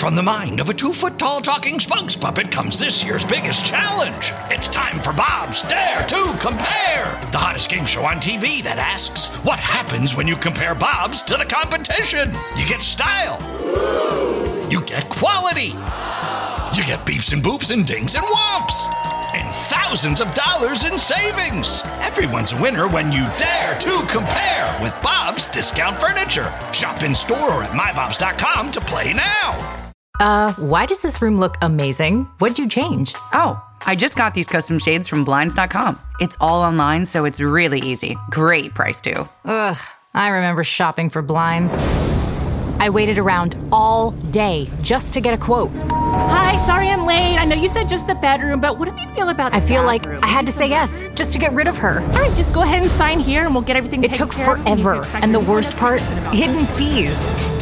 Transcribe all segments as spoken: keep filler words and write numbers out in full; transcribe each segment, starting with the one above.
From the mind of a two-foot-tall talking spokes puppet comes this year's biggest challenge. It's time for Bob's Dare to Compare, the hottest game show on T V that asks, what happens when you compare Bob's to the competition? You get style. You get quality. You get beeps and boops and dings and whomps. And thousands of dollars in savings. Everyone's a winner when you dare to compare with Bob's Discount Furniture. Shop in store or at my bobs dot com to play now. Uh, why does this room look amazing? What'd you change? Oh, I just got these custom shades from blinds dot com. It's all online, so it's really easy. Great price, too. Ugh, I remember shopping for blinds. I waited around all day just to get a quote. Hi, sorry I'm late. I know you said just the bedroom, but what do you feel about the I feel bathroom? like I had to say yes, just to get rid of her. All right, just go ahead and sign here and we'll get everything It taken took care of. forever, and the worst part, hidden fees.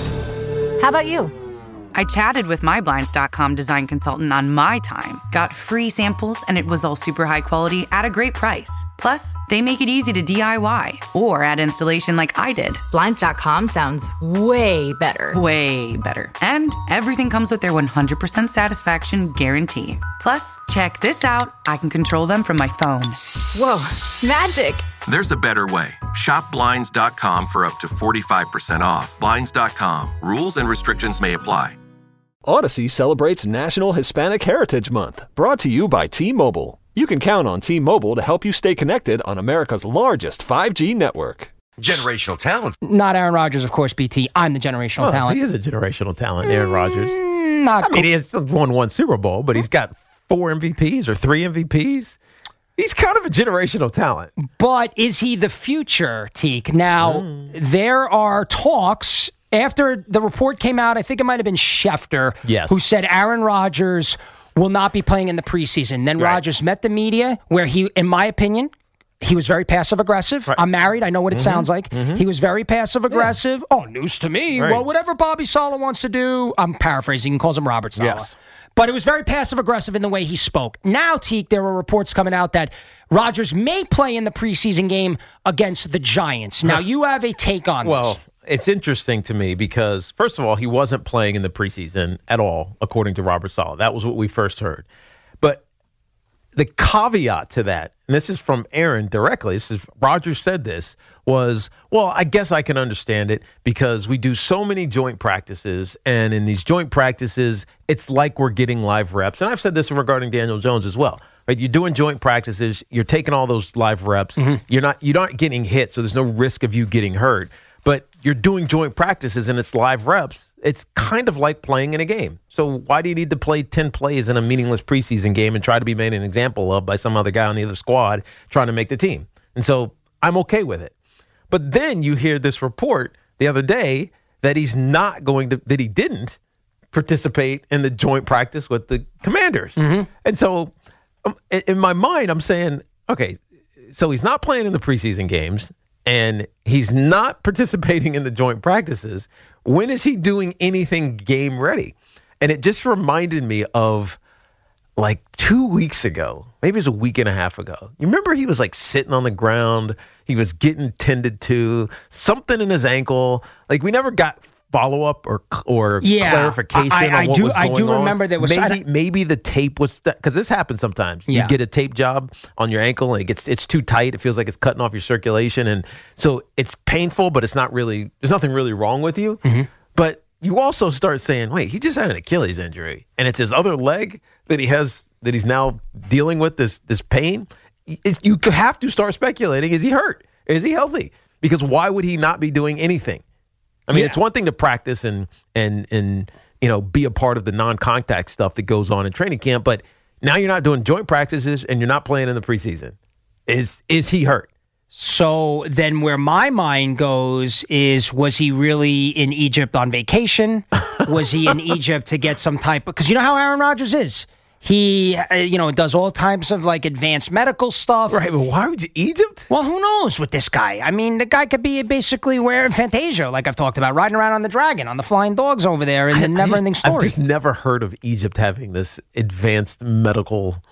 How about you? I chatted with my blinds dot com design consultant on my time, got free samples, and it was all super high quality at a great price. Plus, they make it easy to D I Y or add installation like I did. blinds dot com sounds way better. Way better. And everything comes with their one hundred percent satisfaction guarantee. Plus, check this out. I can control them from my phone. Whoa, magic. There's a better way. Shop blinds dot com for up to forty-five percent off. blinds dot com. Rules and restrictions may apply. Odyssey celebrates National Hispanic Heritage Month, brought to you by T-Mobile. You can count on T-Mobile to help you stay connected on America's largest five G network. Generational talent. Not Aaron Rodgers, of course, B T. I'm the generational well, talent. He is a generational talent, Aaron Rodgers. Mm, not I cool. mean, he has won one Super Bowl, but he's got four M V Ps or three M V Ps. He's kind of a generational talent. But is he the future, Teak? Now, mm. there are talks. After the report came out, I think it might have been Schefter yes. who said Aaron Rodgers will not be playing in the preseason. Then right. Rodgers met the media where he, in my opinion, he was very passive-aggressive. Right. I'm married. I know what it mm-hmm. sounds like. Mm-hmm. He was very passive-aggressive. Yeah. Oh, news to me. Right. Well, whatever Bobby Saleh wants to do, I'm paraphrasing. He calls him Robert Saleh. Yes. But it was very passive-aggressive in the way he spoke. Now, Teak, there were reports coming out that Rodgers may play in the preseason game against the Giants. Now, you have a take on well, this. Well, it's interesting to me because, first of all, he wasn't playing in the preseason at all, according to Robert Saleh. That was what we first heard. But the caveat to that, and this is from Aaron directly, this is Rodgers said this, was, well, I guess I can understand it because we do so many joint practices, and in these joint practices, it's like we're getting live reps. And I've said this regarding Daniel Jones as well. Right? You're doing joint practices, you're taking all those live reps, mm-hmm. you're not you're not getting hit, so there's no risk of you getting hurt. But you're doing joint practices and it's live reps. It's kind of like playing in a game. So why do you need to play ten plays in a meaningless preseason game and try to be made an example of by some other guy on the other squad trying to make the team? And so I'm okay with it. But then you hear this report the other day that he's not going to, that he didn't participate in the joint practice with the Commanders. Mm-hmm. And so um, in my mind, I'm saying, okay, so he's not playing in the preseason games. And he's not participating in the joint practices. When is he doing anything game ready? And it just reminded me of like two weeks ago, maybe it was a week and a half ago. You remember he was like sitting on the ground. He was getting tended to, something in his ankle. Like we never got follow-up or or yeah, clarification I, I, on I what do, was going I do on. remember there was maybe maybe the tape was because this happens sometimes. Yeah. You get a tape job on your ankle and it gets it's too tight. It feels like it's cutting off your circulation, and so it's painful, but it's not really. There's nothing really wrong with you. Mm-hmm. But you also start saying, wait, he just had an Achilles injury, and it's his other leg that he has that he's now dealing with this this pain. It's, you have to start speculating: is he hurt? Is he healthy? Because why would he not be doing anything? I mean, yeah. It's one thing to practice and and and you know be a part of the non-contact stuff that goes on in training camp, but now you're not doing joint practices and you're not playing in the preseason. Is is he hurt? So then where my mind goes is, was he really in Egypt on vacation? Was he in Egypt to get some type of, because you know how Aaron Rodgers is. He, uh, you know, does all types of like advanced medical stuff. Right, but why would you Egypt? Well, who knows with this guy? I mean, the guy could be basically wearing Fantasia, like I've talked about, riding around on the dragon, on the flying dogs over there in the never-ending story. I've just never heard of Egypt having this advanced medical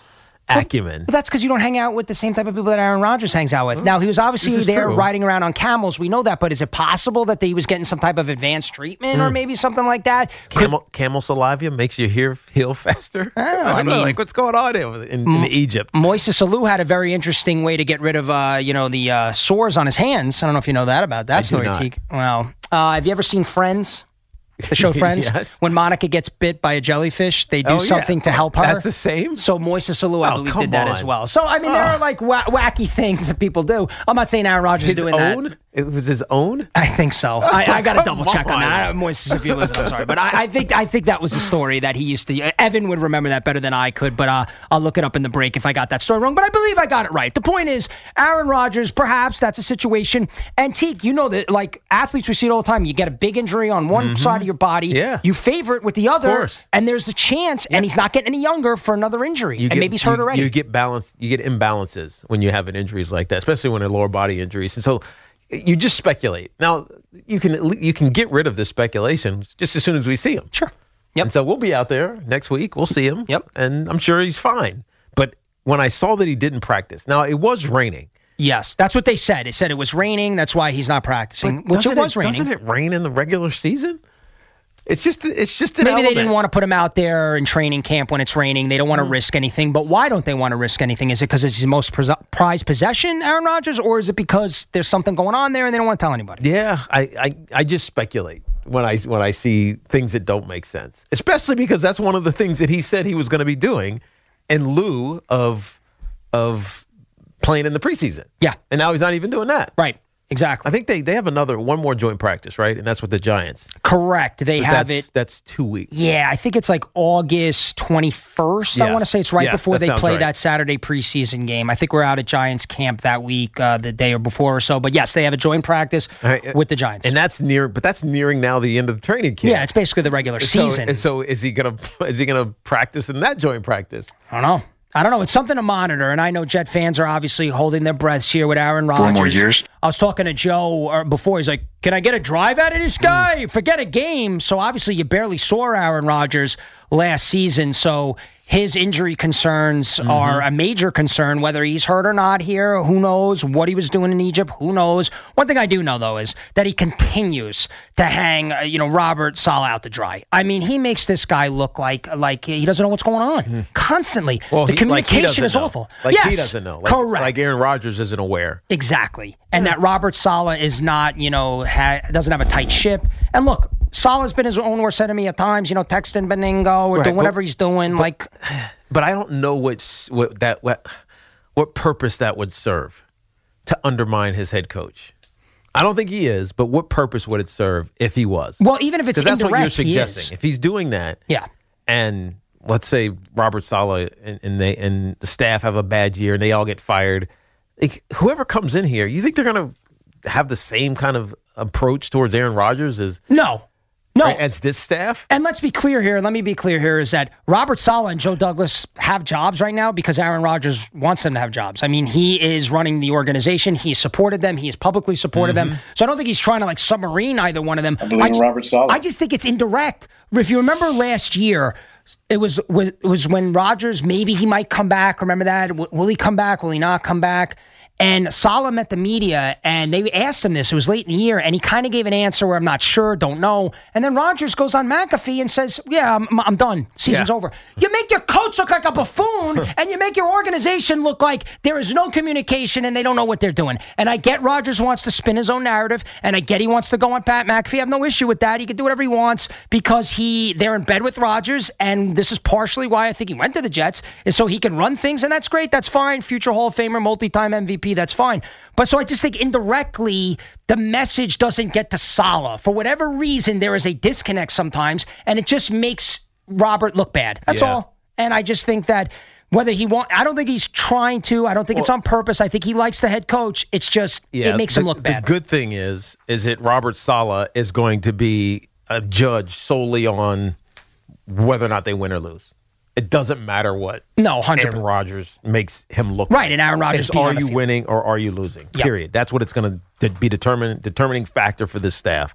acumen. But that's because you don't hang out with the same type of people that Aaron Rodgers hangs out with. Now, he was obviously there true. riding around on camels. We know that. But is it possible that he was getting some type of advanced treatment mm. or maybe something like that? Camel, Could, camel saliva makes you heal, heal faster? I, don't know, I, I mean, know, like, what's going on in, in, in Egypt? Moises Alou had a very interesting way to get rid of, uh, you know, the uh, sores on his hands. I don't know if you know that about that I story, do not. Teague. Well, uh, have you ever seen Friends? The show Friends? Yes. When Monica gets bit by a jellyfish, they do oh, something yeah. to help her. That's the same? So Moises Alou, I oh, believe, did that on. as well. So, I mean, oh. there are like wa- wacky things that people do. I'm not saying Aaron Rodgers his doing own? that. It was his own? I think so. I, I got to double check on, on that. Moises, if you listen, I'm sorry. But I, I think I think that was a story that he used to. Evan would remember that better than I could, but uh, I'll look it up in the break if I got that story wrong. But I believe I got it right. The point is, Aaron Rodgers, perhaps that's a situation. And Teague, you know that, like athletes, we see it all the time. You get a big injury on one mm-hmm. side of your body. Yeah. You favor it with the other, and there's a chance, yeah. and he's not getting any younger for another injury. You and get, maybe he's hurt you, already. You get balance. You get imbalances when you have an injuries like that, especially when they're lower body injuries. And so you just speculate. Now, you can you can get rid of this speculation just as soon as we see him. Sure. Yep. And so we'll be out there next week. We'll see him. Yep. And I'm sure he's fine. But when I saw that he didn't practice, now it was raining. Yes, that's what they said. They said it was raining. That's why he's not practicing, which it was it, raining. Doesn't it rain in the regular season? It's just it's just an Maybe element. they didn't want to put him out there in training camp when it's raining. They don't want to mm. risk anything. But why don't they want to risk anything? Is it because it's his most prized possession, Aaron Rodgers, or is it because there's something going on there and they don't want to tell anybody? Yeah, I, I, I just speculate when I when I see things that don't make sense, especially because that's one of the things that he said he was going to be doing in lieu of of playing in the preseason. Yeah, and now he's not even doing that. Right. Exactly. I think they, they have another one more joint practice, right? And that's with the Giants. Correct. They but have that's, it. That's two weeks. Yeah, I think it's like August twenty-first. Yes. I want to say it's right yes, before they play right. that Saturday preseason game. I think we're out at Giants camp that week, uh, the day or before or so. But yes, they have a joint practice right. with the Giants. And that's near, but that's nearing now the end of the training camp. Yeah, it's basically the regular so, season. So is he gonna is he gonna practice in that joint practice? I don't know. I don't know. It's something to monitor, and I know Jet fans are obviously holding their breaths here with Aaron Rodgers. Four more years. I was talking to Joe before. He's like, can I get a drive out of this guy? Mm. Forget a game. So obviously you barely saw Aaron Rodgers last season, so his injury concerns mm-hmm. are a major concern, whether he's hurt or not here. Who knows what he was doing in Egypt? Who knows? One thing I do know, though, is that he continues to hang, uh, you know, Robert Saleh out to dry. I mean, he makes this guy look like like he doesn't know what's going on mm-hmm. constantly. Well, the he, communication like is know. awful. Like yes, he doesn't know. Like, correct. Like Aaron Rodgers isn't aware. Exactly. And yeah. that Robert Saleh is not, you know, ha- doesn't have a tight ship. And look, Saleh's been his own worst enemy at times, you know, texting Beningo or right, doing whatever but, he's doing. But, like, but I don't know what what that what what purpose that would serve to undermine his head coach. I don't think he is, but what purpose would it serve if he was? Well, even if it's indirect, that's what you're suggesting. He is. If he's doing that, yeah, and let's say Robert Saleh and, and they and the staff have a bad year and they all get fired, like, whoever comes in here, you think they're going to have the same kind of approach towards Aaron Rodgers as no. No. Right, as this staff? And let's be clear here. Let me be clear here is that Robert Saleh and Joe Douglas have jobs right now because Aaron Rodgers wants them to have jobs. I mean, he is running the organization. He has supported them. He has publicly supported mm-hmm. them. So I don't think he's trying to like submarine either one of them. I believe I in just, Robert Saleh. I just think it's indirect. If you remember last year, it was it was when Rodgers, maybe he might come back. Remember that? Will he come back? Will he not come back? And Saleh met the media, and they asked him this. It was late in the year, and he kind of gave an answer where I'm not sure, don't know. And then Rodgers goes on McAfee and says, yeah, I'm, I'm done. Season's yeah. over. You make your coach look like a buffoon, and you make your organization look like there is no communication, and they don't know what they're doing. And I get Rodgers wants to spin his own narrative, and I get he wants to go on Pat McAfee. I have no issue with that. He can do whatever he wants because he they're in bed with Rodgers, and this is partially why I think he went to the Jets, is so he can run things, and that's great. That's fine. Future Hall of Famer, multi-time M V P. That's fine. But so I just think indirectly, the message doesn't get to Saleh. For whatever reason, there is a disconnect sometimes, and it just makes Robert look bad. That's yeah. all. And I just think that whether he want, I don't think he's trying to. I don't think well, it's on purpose. I think he likes the head coach. It's just, yeah, it makes the, him look bad. The good thing is, is that Robert Saleh is going to be a judge solely on whether or not they win or lose. It doesn't matter what no, one hundred percent. Aaron Rodgers makes him look right, like. and Aaron Rodgers it's, are you winning or are you losing? Yep. Period. That's what it's going to be determined determining factor for this staff.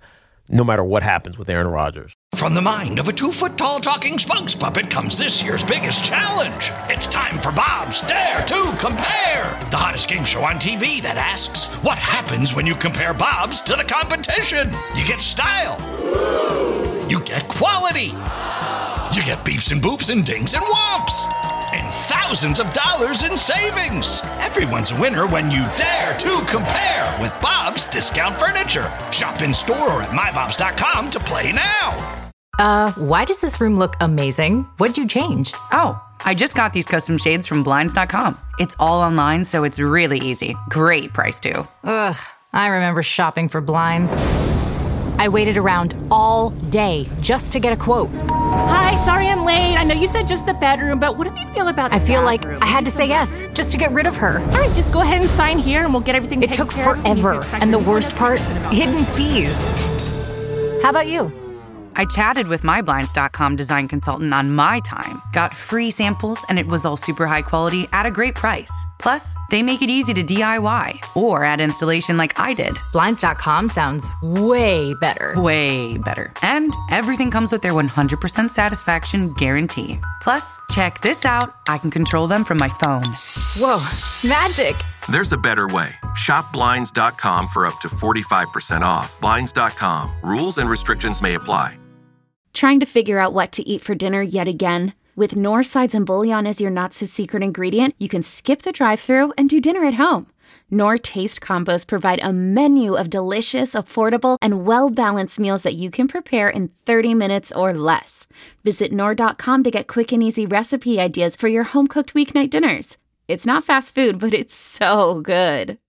no matter what happens with Aaron Rodgers. From the mind of a two-foot-tall talking spokes puppet comes this year's biggest challenge. It's time for Bob's Dare to Compare, the hottest game show on T V that asks, what happens when you compare Bobs to the competition? You get style. You get quality. You get beeps and boops and dings and whomps. And thousands of dollars in savings. Everyone's a winner when you dare to compare with Bob's Discount Furniture. Shop in store or at my bobs dot com to play now. Uh, why does this room look amazing? What'd you change? Oh, I just got these custom shades from blinds dot com. It's all online, so it's really easy. Great price, too. Ugh, I remember shopping for blinds. I waited around all day just to get a quote. Hi, sorry I'm late. I know you said just the bedroom, but what do you feel about the I feel bathroom? like I had to say yes just to get rid of her. All right, just go ahead and sign here and we'll get everything It taken took care of. forever, and the worst part, hidden fees. How about you? I chatted with my blinds dot com design consultant on my time, got free samples, and it was all super high quality at a great price. Plus, they make it easy to D I Y or add installation like I did. blinds dot com sounds way better. Way better. And everything comes with their one hundred percent satisfaction guarantee. Plus, check this out. I can control them from my phone. Whoa, magic. There's a better way. Shop Blinds dot com for up to forty-five percent off. Blinds dot com. Rules and restrictions may apply. Trying to figure out what to eat for dinner yet again? With Knorr Sides and Bouillon as your not-so-secret ingredient, you can skip the drive-thru and do dinner at home. Knorr Taste Combos provide a menu of delicious, affordable, and well-balanced meals that you can prepare in thirty minutes or less. Visit Knorr dot com to get quick and easy recipe ideas for your home-cooked weeknight dinners. It's not fast food, but it's so good.